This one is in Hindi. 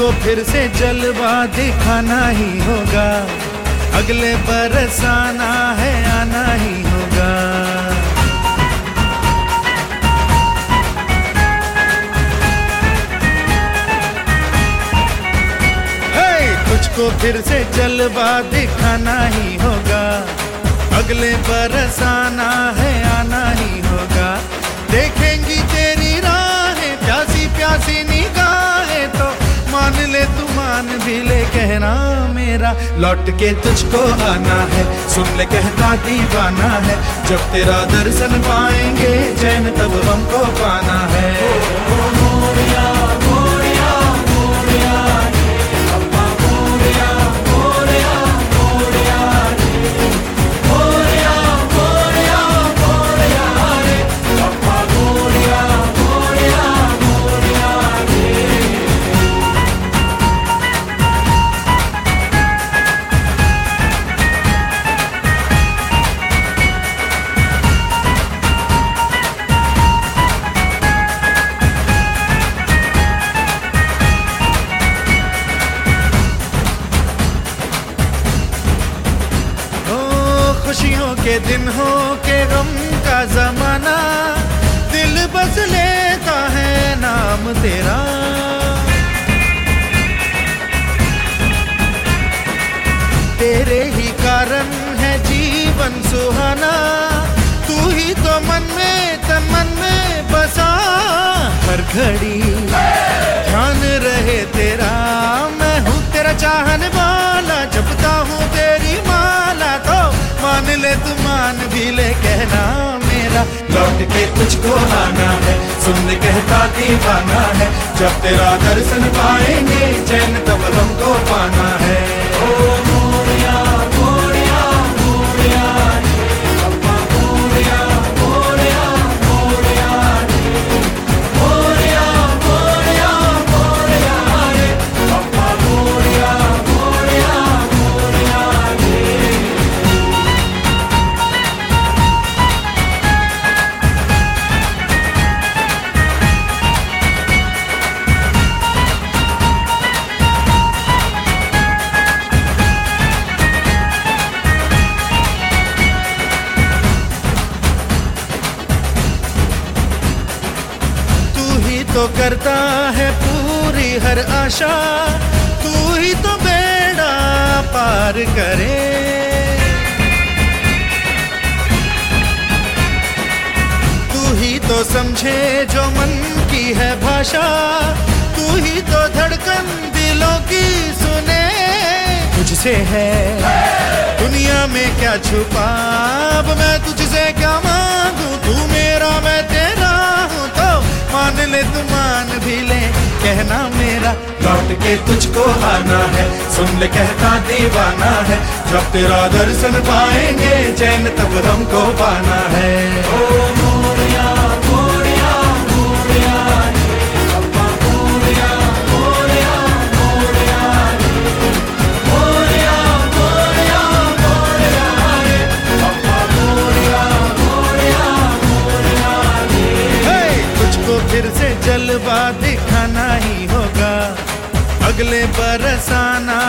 तुझको फिर से जलवा दिखाना ही होगा, अगले बरस आना है आना ही होगा। तुझको फिर से जलवा दिखाना ही होगा, अगले बरस आना है आना ही होगा। देखेंगी तेरी राहें प्यासी प्यासी निगाहें तो मान ले तू मान भी ले, कहना मेरा लौट के तुझको आना है। सुन ले कहता दीवाना है, जब तेरा दर्शन पाएंगे चैन तब हमको पाना है। खुशियों के दिन हो के गम का जमाना, दिल बस लेता है नाम तेरा। तेरे ही कारण है जीवन सुहाना, तू ही तो मन में तन मन में बसा। हर घड़ी ध्यान रहे तेरा, मैं हूँ तेरा चाहने वाला, जपता हूँ तेरी माला तो मान ले तू मान भी ले, कहना मेरा लौट के तुझको आना है। सुन ले कहता दीवाना है, जब तेरा दर्शन पाएंगे चैन तब हमको पाना है। ओ मोरिया मोरिया मोरिया अप्पा मोरिया मोरिया मोरिया मोरिया मोरिया मोरिया रे अप्पा मोरिया मोरिया मोरिया रे। तो करता है पूरी हर आशा, तू ही तो बेड़ा पार करे। तू ही तो समझे जो मन की है भाषा, तू ही तो धड़कन दिलों की सुने। तुझसे है दुनिया में क्या छुपा, अब मैं तुझसे क्या मांगू, तू मेरा मैं तेरा हूँ तो मान ले तू मान भी ले, कहना मेरा लौट के तुझको आना है। सुन ले कहता दीवाना है, जब तेरा दर्शन पाएंगे चैन तब हमको पाना है। ओ मोरिया मोरिया मोरिया अप्पा मोरिया मोरिया मोरिया मोरिया मोरिया मोरिया रे अप्पा मोरिया मोरिया मोरिया रे। तुझको फिर से जलवा दिखाना ही होगा, अगले बरस आना